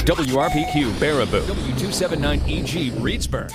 WRPQ Baraboo, W279EG Reedsburg.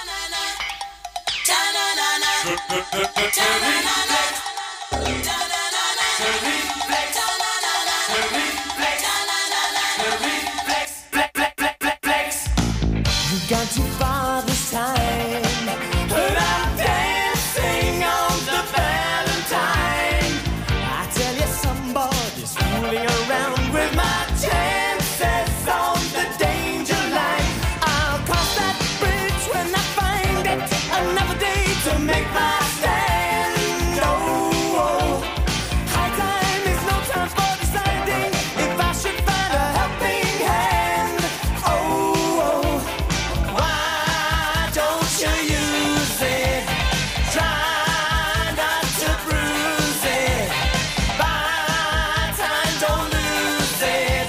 You got too far this time, but I'm dancing on the Valentine. I tell you, somebody's fooling around with my chances on the danger line. I'll cross that bridge when I find it. Another day to make my stand. Oh, high time is no time for deciding if I should find a helping hand. Oh, why don't you use it? Try not to bruise it. Buy time, don't lose it.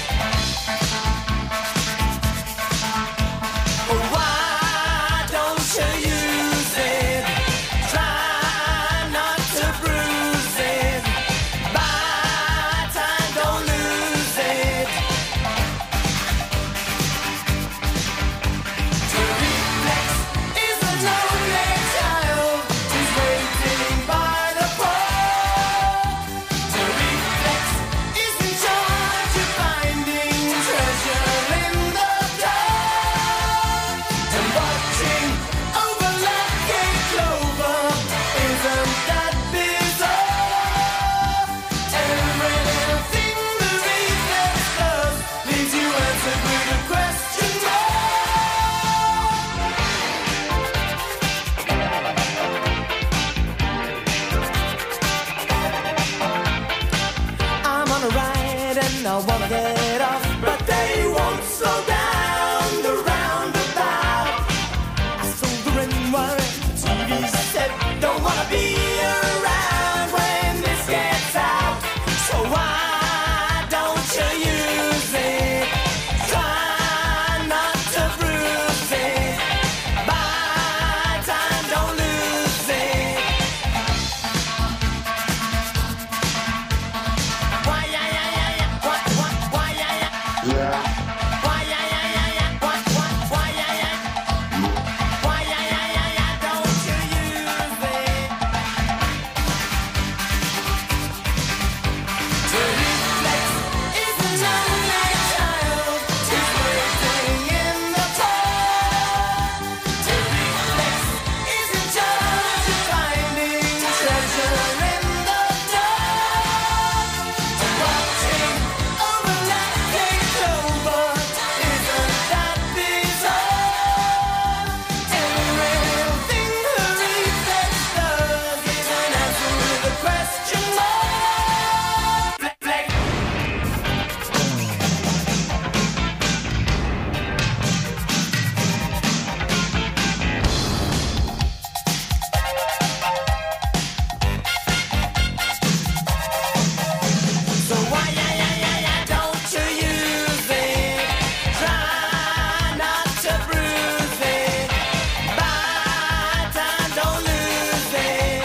Why don't you use it? Try not to bruise it. Buy time, don't lose it. To reflex is a lonely child who's waiting by the pole. To reflex is in charge of finding treasure in the dark. And watching over lucky clover, isn't that bizarre? Every little thing the reflex does leaves you answered with a question mark. I'm on a ride and I wanna get off, but they won't slow down the roundabout. I sold the ring wire, the TV said, don't wanna be around when this gets out. So why don't you use it? Try not to bruise it. Buy time, don't lose it. Why, yeah, yeah, yeah, yeah. What, why, yeah, yeah. Why, yeah, yeah, yeah, yeah. What, why, yeah, yeah. Why, yeah, yeah, yeah, yeah. Don't you use it? To reflex is a lonely child who's waiting in the cold. To reflex is in charge of finding treasure in the dark. And watching over lucky clover, isn't that bizarre? Every little thing the reflex does is an answer with a question mark. Flex. So why, yeah, yeah, yeah, yeah, don't you use it? Try not to bruise it. Buy time, don't lose it.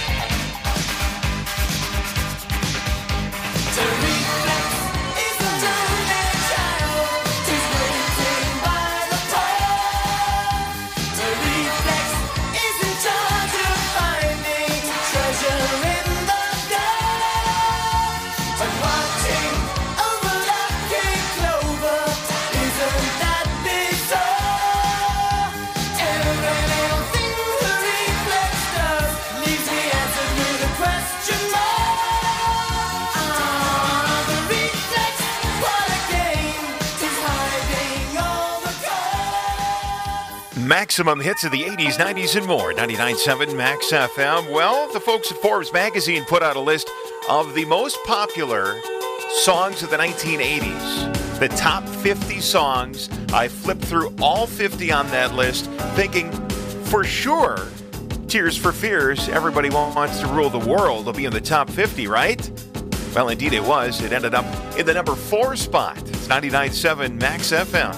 To reflex is a lonely child who's waiting by the pole. To reflex is in charge of finding treasure in the dark. And watching over lucky clover, isn't that bizarre? Every little thing the reflex does leaves me answered with a question mark. The reflex, what a game, is hiding all the cards. Maximum hits of the 80s, 90s, and more. 99.7 Max FM. Well, the folks at Forbes magazine put out a list of the most popular songs of the 1980s. The top 50 songs. I flipped through all 50 on that list, thinking for sure Tears for Fears, Everybody Wants to Rule the World will be in the top 50, right? Well, indeed it was. It ended up in the number 4 spot. It's 99.7 Max FM.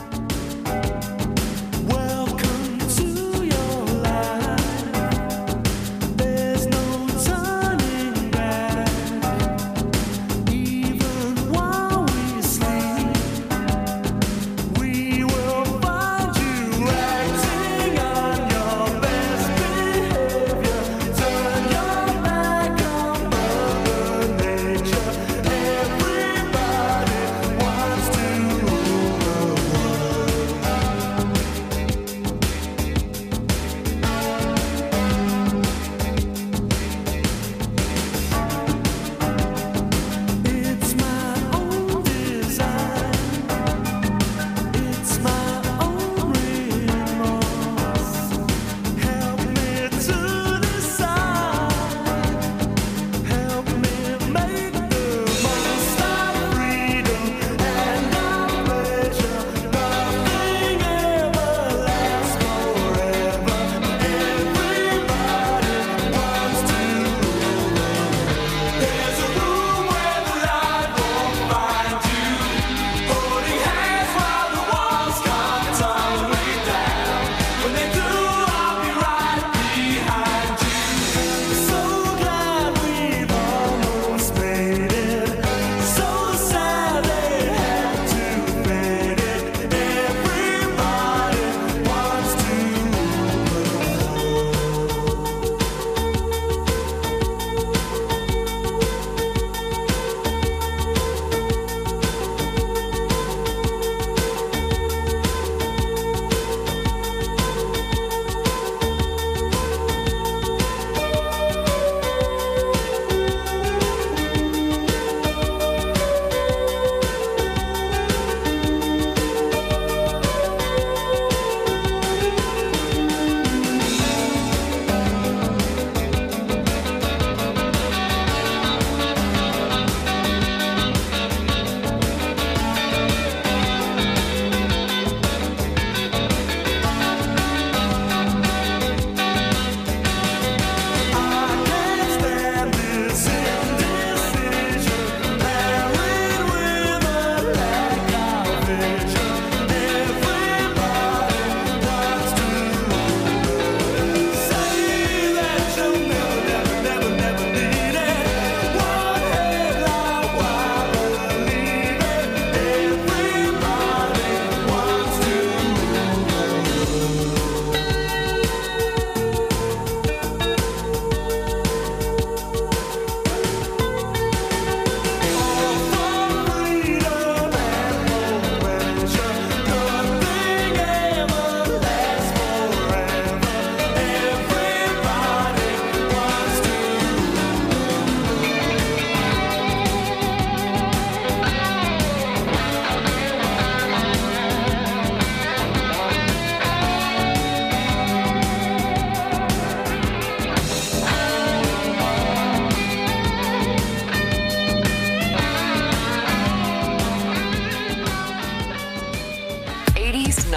Welcome to your life. There's no turning back. Even while we sleep,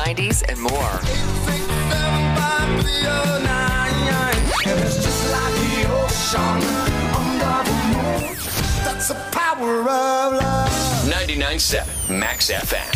90s, and more. It's just like the ocean under the moon. That's the power of love. 99.7 Max FM.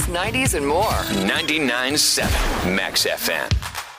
90s, and more. 99.7 Max FM.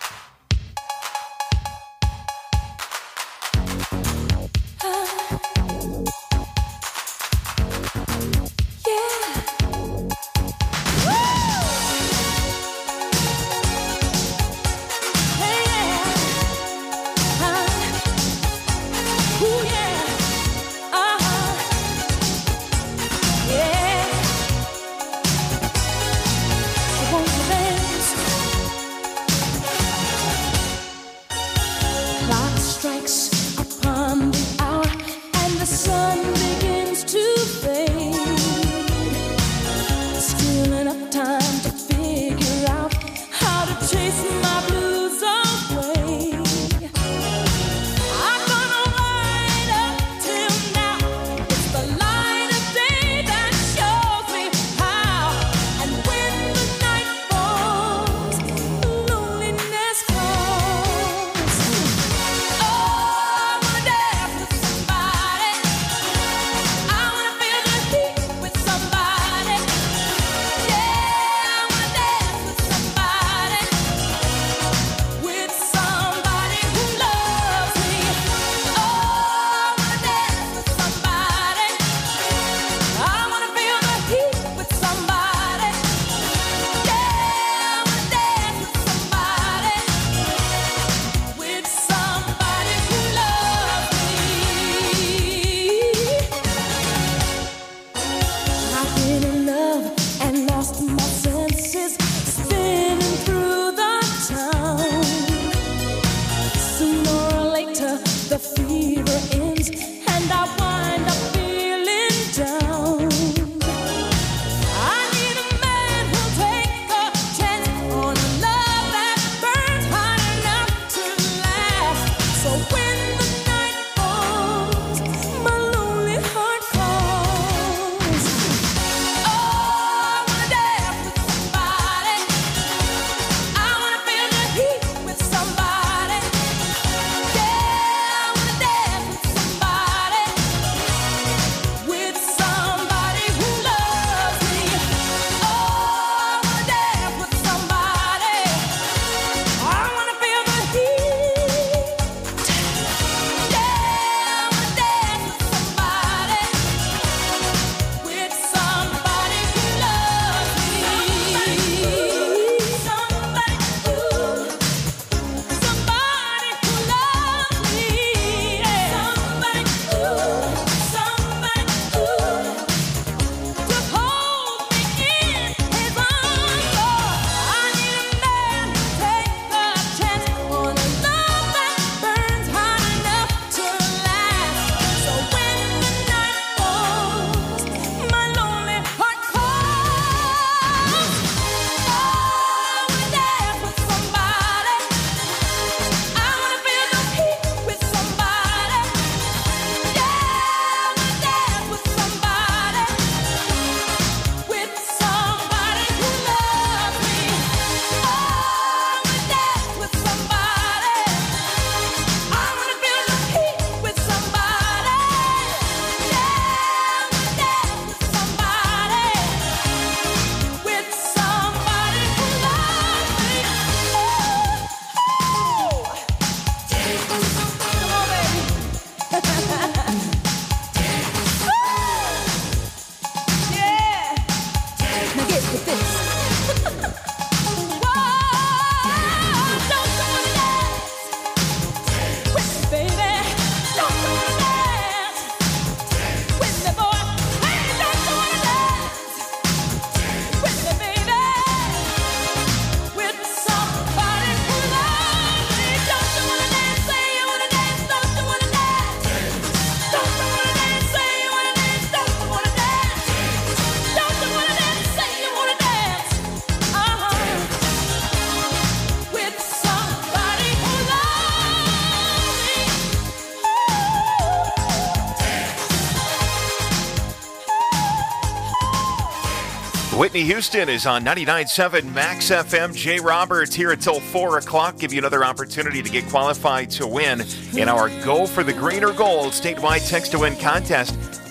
Whitney Houston is on 99.7 Max FM. Jay Roberts here until 4 o'clock. Give you another opportunity to get qualified to win in our Go for the Green or Gold statewide text-to-win contest.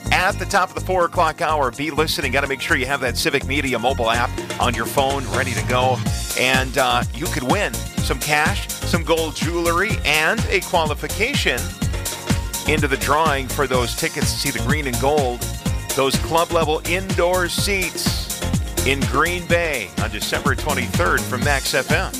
at the top of the 4 o'clock hour. Be listening. Got to make sure you have that Civic Media mobile app on your phone ready to go. And you could win some cash, some gold jewelry, and a qualification into the drawing for those tickets to see the green and gold, those club-level indoor seats in Green Bay on December 23rd from Max FM.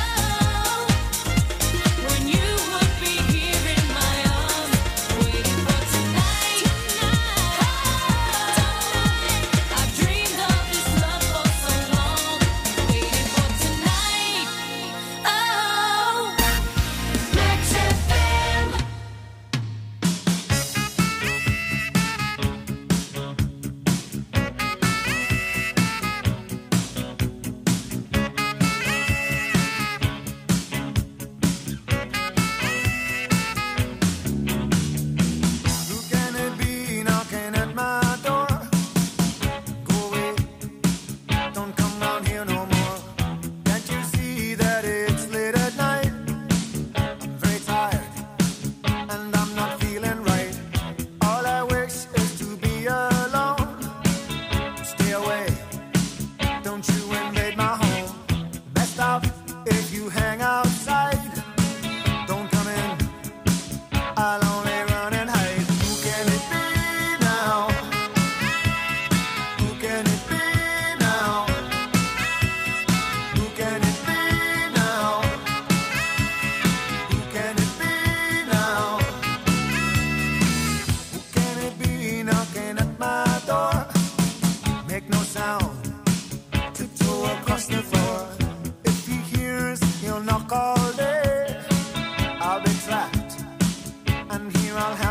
Waiting for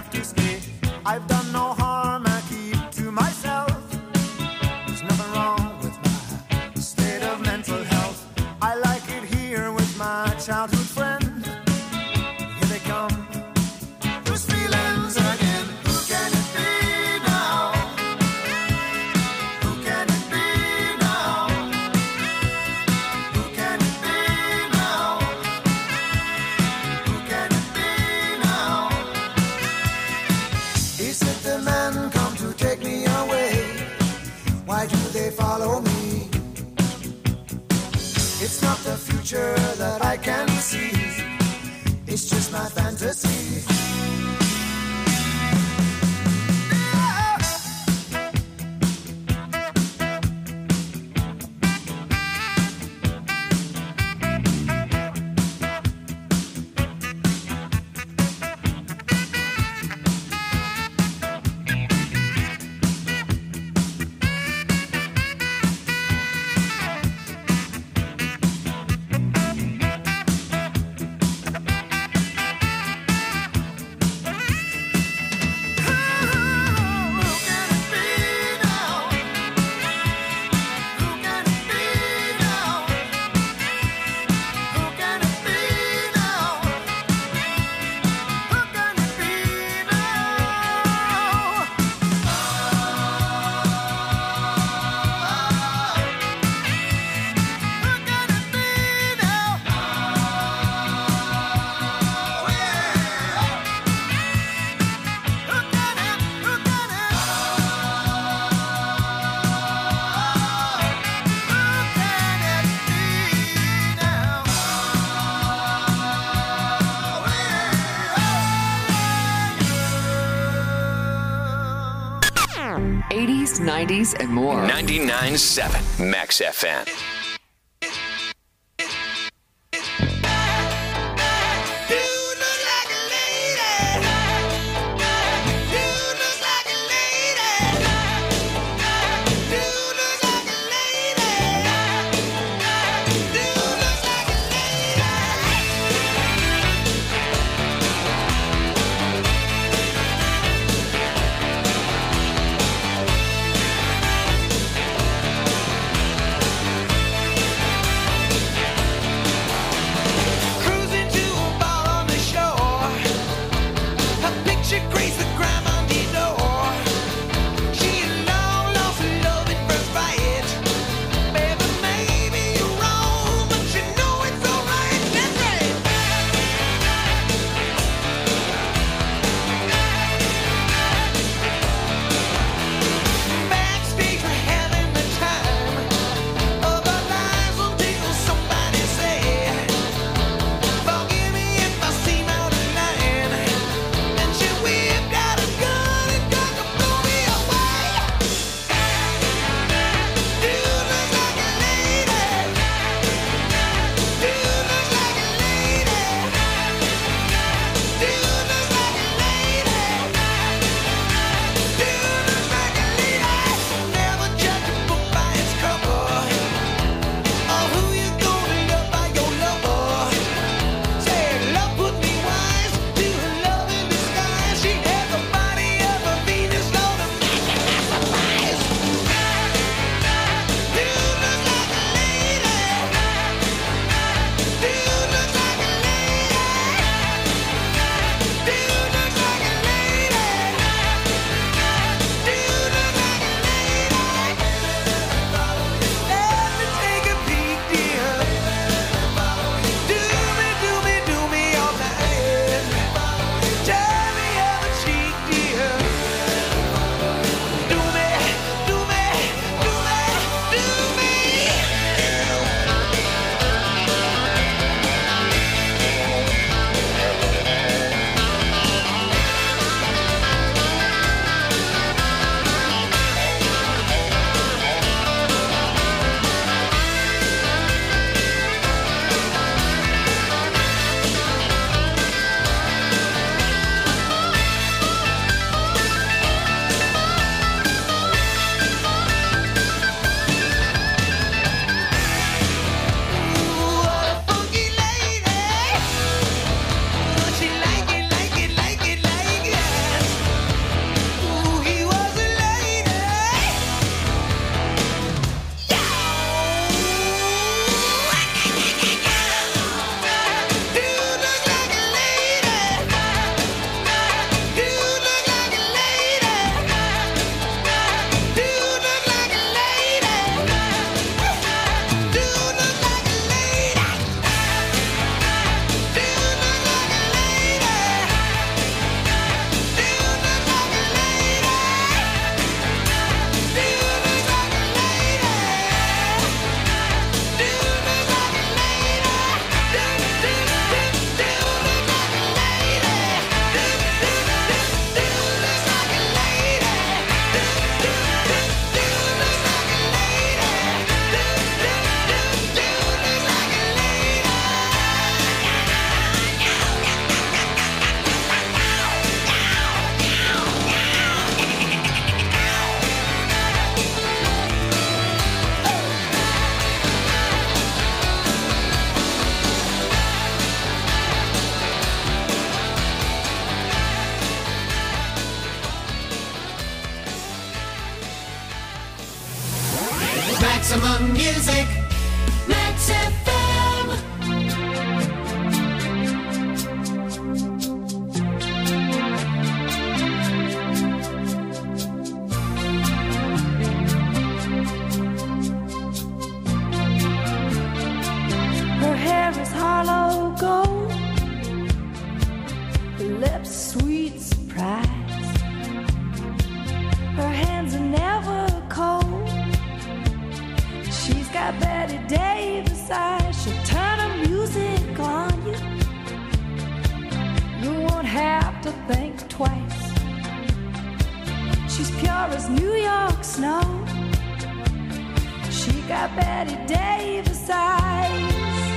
have to stay. I've done no harm, I keep to myself. There's nothing wrong with my state of mental health. I like it here with my childhood friend. Here they come, those feelings again. Who can it be now? Who can it be now? Who can it be now? Who can it be now? Is it the men come to take me away? Why do they follow me? It's not the future that I can see. It's just my fantasy. '80s, '90s, and more. 99.7 Max FM. Maximum Music, Max FM. Her hair is hollow gold, her lips sweet surprise. Her hands are never cold. She's got Betty Davis eyes. She'll turn her music on you. You won't have to think twice. She's pure as New York snow. She got Betty Davis eyes.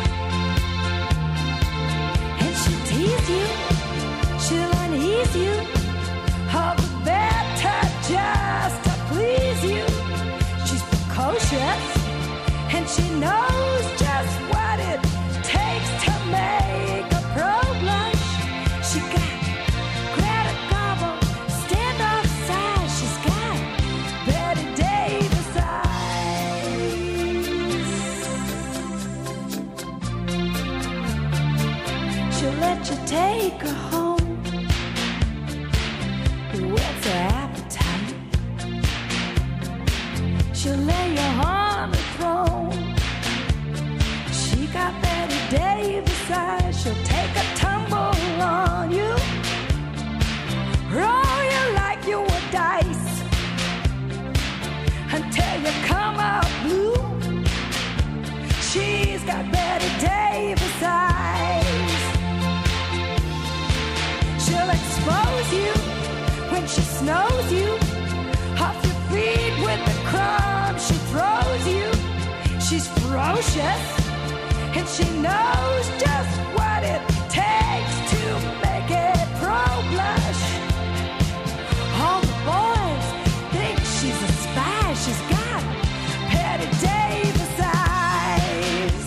And she'll tease you, she'll unease you, all the better just to please you. She's precocious, and she knows just what it takes to make a pro blush. She got Greta Garbo, standoff size. She's got Betty Davis eyes. She'll let you take her home. What's her appetite? She'll lay you on the throne. She got Betty Davis eyes. She'll take a tumble on you, roll you like you were dice, until you come out blue. She's got Betty Davis eyes. She'll expose you when she snows you, off your feet with the crumbs she throws you. She's ferocious, and she knows just what it takes to make a pro blush. All the boys think she's a spy. She's got Betty Davis eyes.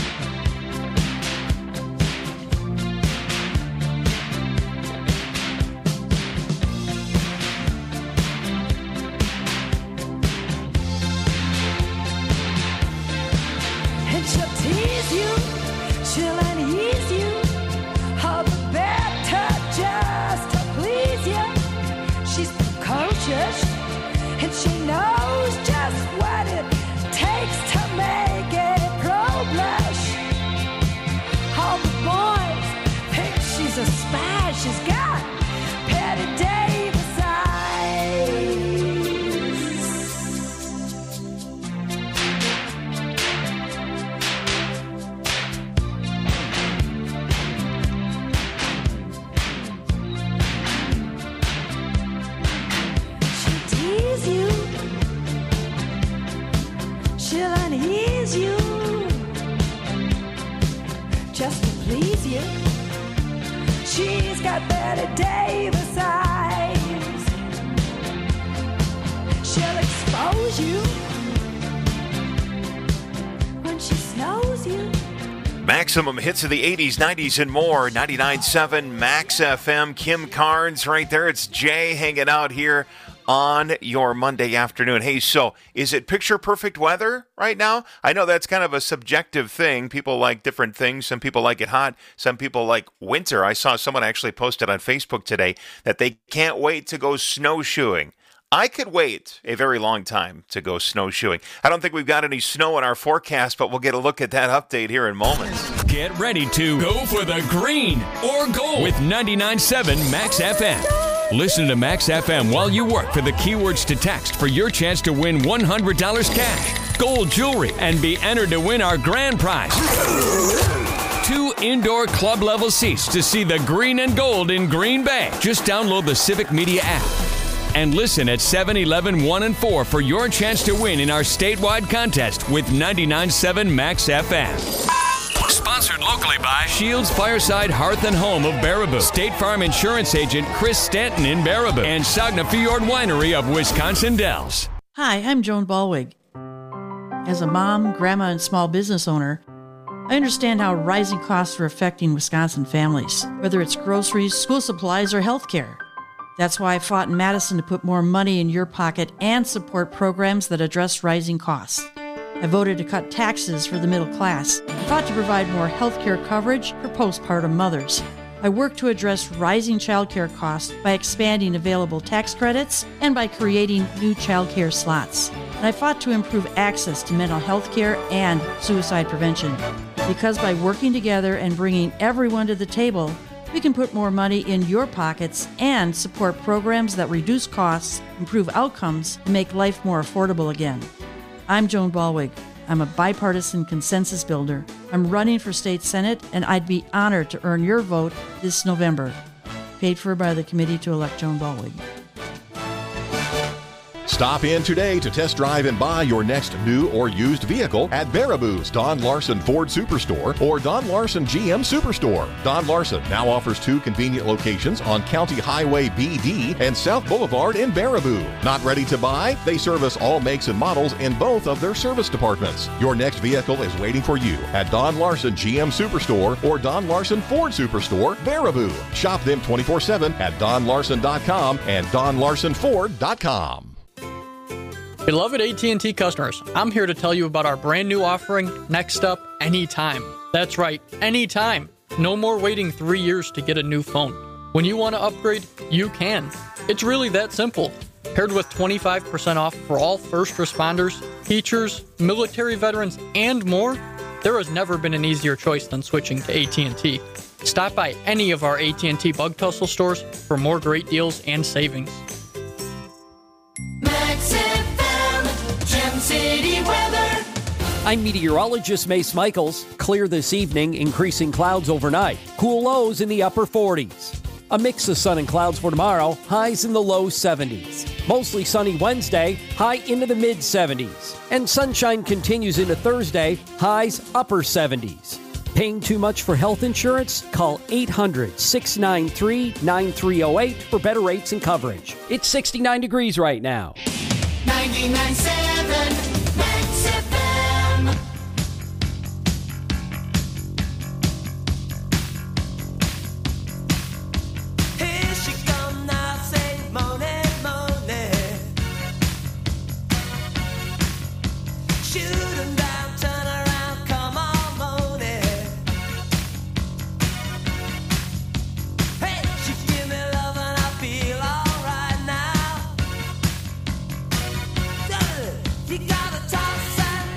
And she'll tease you, she'll unease you, all the better just to please you. She's precocious, and she knows just what it takes to make a pro blush. All the boys think she's a spy. She's got Betty Davis eyes. She'll tease you, she'll unease you, just to please you. She's got Betty Davis eyes. She'll expose you when she snows you. Maximum hits of the 80s, 90s, and more. 99.7 Max FM. Kim Carnes right there. It's Jay hanging out here on your Monday afternoon. Hey, so is it picture perfect weather right now? I know that's kind of a subjective thing. People like different things. Some people like it hot. Some people like winter. I saw someone actually posted on Facebook today that they can't wait to go snowshoeing. I could wait a very long time to go snowshoeing. I don't think we've got any snow in our forecast, but we'll get a look at that update here in moments. Get ready to go for the green or gold with 99.7 Max FM. Listen to Max FM while you work for the keywords to text for your chance to win $100 cash, gold jewelry, and be entered to win our grand prize. 2 indoor club-level seats to see the green and gold in Green Bay. Just download the Civic Media app. And listen at 7, 11, 1, and 4 for your chance to win in our statewide contest with 99.7 Max FM. Sponsored locally by Shields Fireside Hearth and Home of Baraboo, State Farm Insurance Agent Chris Stanton in Baraboo, and Sagna Fjord Winery of Wisconsin Dells. Hi, I'm Joan Ballwig. As a mom, grandma, and small business owner, I understand how rising costs are affecting Wisconsin families, whether it's groceries, school supplies, or health care. That's why I fought in Madison to put more money in your pocket and support programs that address rising costs. I voted to cut taxes for the middle class. I fought to provide more health care coverage for postpartum mothers. I worked to address rising child care costs by expanding available tax credits and by creating new child care slots. And I fought to improve access to mental health care and suicide prevention. Because by working together and bringing everyone to the table, we can put more money in your pockets and support programs that reduce costs, improve outcomes, and make life more affordable again. I'm Joan Balwig. I'm a bipartisan consensus builder. I'm running for state senate, and I'd be honored to earn your vote this November. Paid for by the committee to elect Joan Balwig. Stop in today to test drive and buy your next new or used vehicle at Baraboo's Don Larson Ford Superstore or Don Larson GM Superstore. Don Larson now offers 2 convenient locations on County Highway BD and South Boulevard in Baraboo. Not ready to buy? They service all makes and models in both of their service departments. Your next vehicle is waiting for you at Don Larson GM Superstore or Don Larson Ford Superstore, Baraboo. Shop them 24/7 at donlarson.com and donlarsonford.com. Beloved AT&T customers, I'm here to tell you about our brand new offering, Next Up Anytime. That's right, anytime. No more waiting 3 years to get a new phone. When you want to upgrade, you can. It's really that simple. Paired with 25% off for all first responders, teachers, military veterans, and more, there has never been an easier choice than switching to AT&T. Stop by any of our AT&T Bug Tussle stores for more great deals and savings. City weather. I'm meteorologist Mace Michaels. Clear this evening, increasing clouds overnight. Cool lows in the upper 40s. A mix of sun and clouds for tomorrow, highs in the low 70s. Mostly sunny Wednesday, high into the mid 70s. And sunshine continues into Thursday, highs upper 70s. Paying too much for health insurance? Call 800-693-9308 for better rates and coverage. It's 69 degrees right now. 99.7 Max FM. Here she come now, say Monet, Monet. Shoot 'em down, turn around, come on, Monet. Hey, she give me love and I feel alright now. You gotta toss and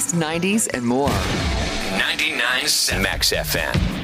80s, 90s, and more. 99.7 Max FM.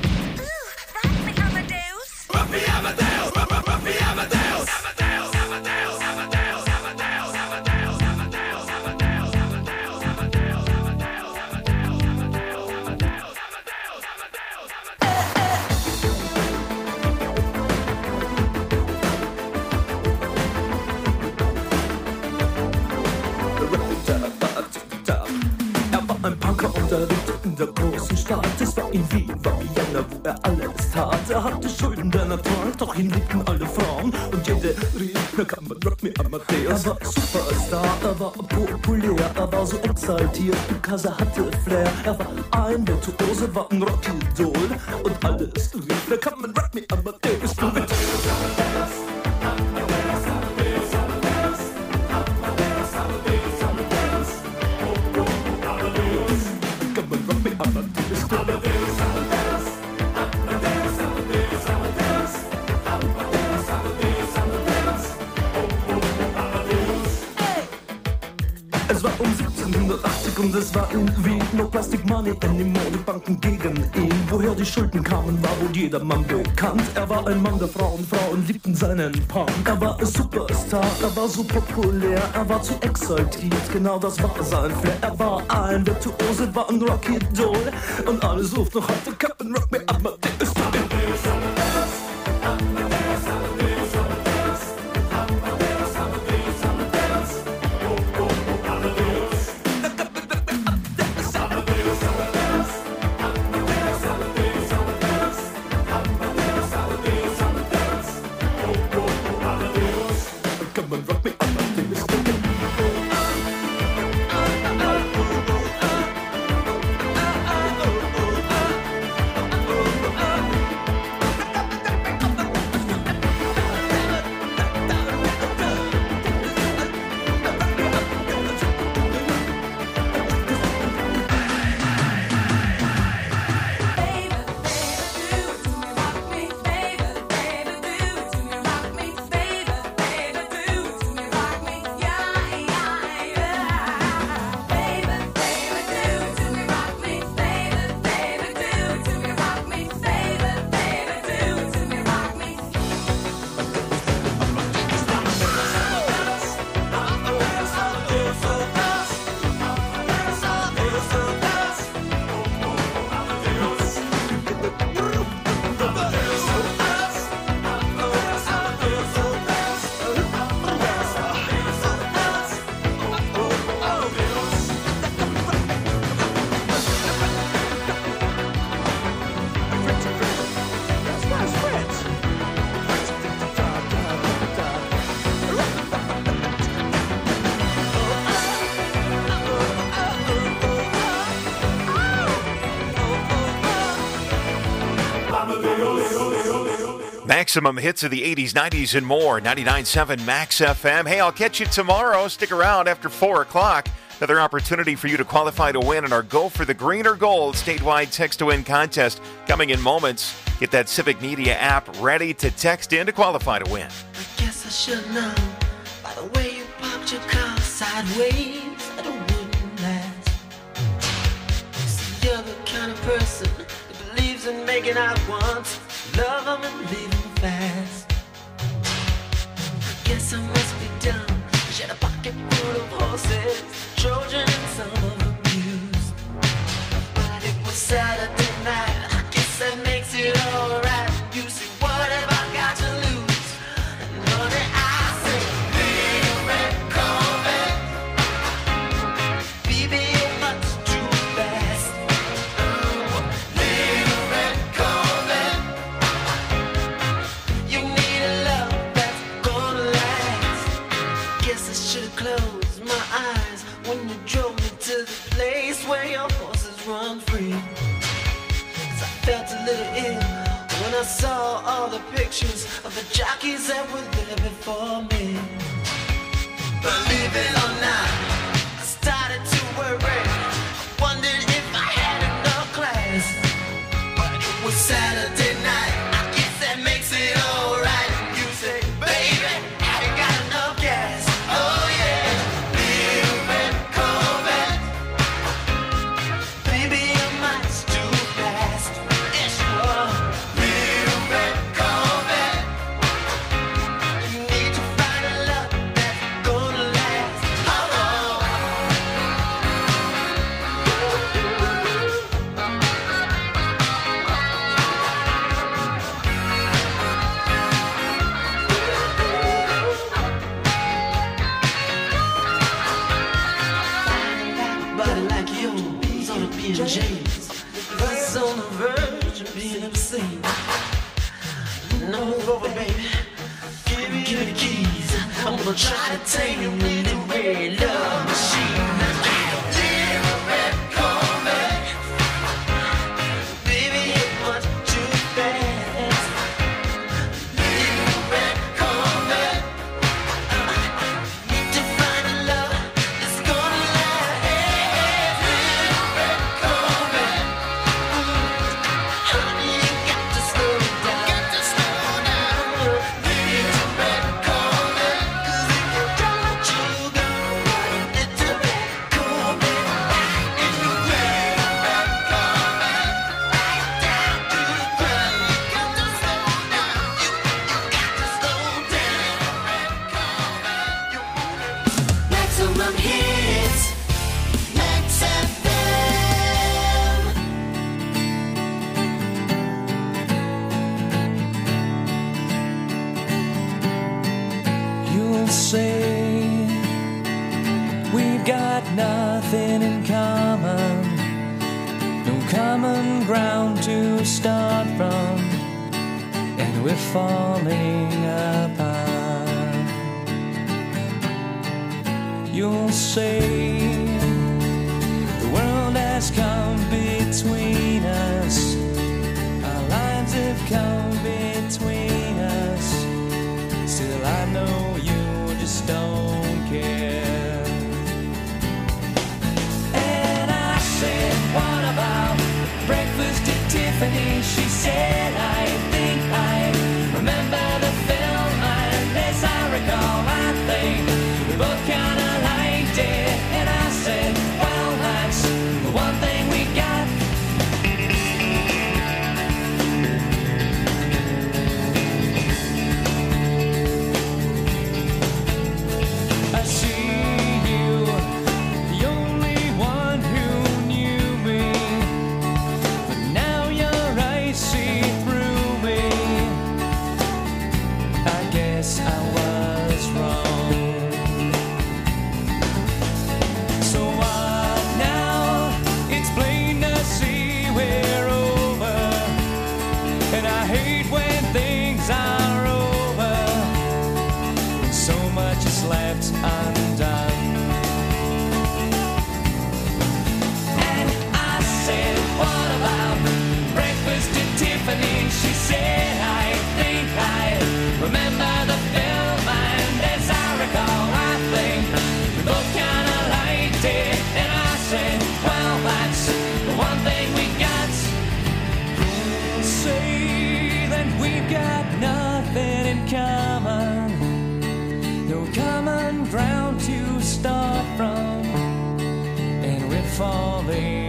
Ein Punker und er lebte in der großen Stadt. Es war in Wien, war Vienna, wo er alles tat. Er hatte Schulden, denn er trank, doch ihn liebten alle Frauen. Und jede rief, na kann man Rock Me Amadeus. Er war Superstar, er war populär, er war so exaltiert, because er hatte Flair. Er war ein Virtuose, war ein Rockidol. Und alles rief, na kann man Rock Me Amadeus. Du mit Es war um 1780 und es war in Wien. No Plastic Money anymore, die Banken gegen ihn. Woher die Schulden kamen, war wohl jedermann bekannt. Er war ein Mann der Frauen, Frauen liebten seinen Punk. Er war ein Superstar, er war so populär, er war zu exaltiert, genau das war sein Flair. Er war ein Virtuose, war ein Rockidol. Und alles ruft noch heute, Captain Rock Me Amadeus. Maximum hits of the 80s, 90s, and more. 99.7 Max FM. Hey, I'll catch you tomorrow. Stick around after 4 o'clock. Another opportunity for you to qualify to win in our Go for the Green or Gold statewide text-to-win contest coming in moments. Get that Civic Media app ready to text in to qualify to win. I guess I should know by the way you parked your car sideways that it wouldn't last. See, you're the kind of person that believes in making out once, love them and leave them fast. I guess I must be dumb. She had a pocket full of horses, Trojan and some of them used. But it was Saturday night, I guess that makes it alright. You see, what have I got to lose? And honey, I say, little red Corvette, baby, you're much too fast. Little red Corvette, you need a love that's gonna last. Guess I should've closed my eyes when you drove me to the place where your horses run free. 'Cause I felt a little ill when I saw all the pictures of the jockeys that were there before me. Believe it or not, I started to worry. I wondered if I had enough class. But it was Saturday night, I guess that makes it alright. You say, baby, have you got enough gas? Oh yeah, little red Corvette, on the verge of being obscene. Now move over, baby. Give me the keys. I'm gonna try to take you in the red love machine. Little red Corvette, baby, you're much too fast. Little red Corvette, need to find a love that's gonna last. Little red Corvette, honey, you got to slow down. Little red Corvette, 'cause if you don't, you go. Little red Corvette, in the red Corvette, right down to the ground. You got to slow down. You got to slow down. Maximum hits, Max FM. You'll say we've got nothing in common, no common ground to start from, and we're falling apart. You'll say the world has come between us, our lines have come between us. Still I know you just don't care. And I said, what about breakfast at Tiffany's? She said, I think I remember the film, and as I recall, I think we both kinda liked it. And I said, well, that's the one thing we got. I see you, the only one who knew me, but now your eyes see through me. I guess I was wrong. So what now? It's plain to see we're over, and I hate when things are over, when so much is left undone. And I said, what about breakfast at Tiffany's? She said, I think I remember the film, and as I recall, I think we both kinda liked it. And I said, well, that's the one thing we got. Say that we've got nothing in common, no common ground to start from, and we're falling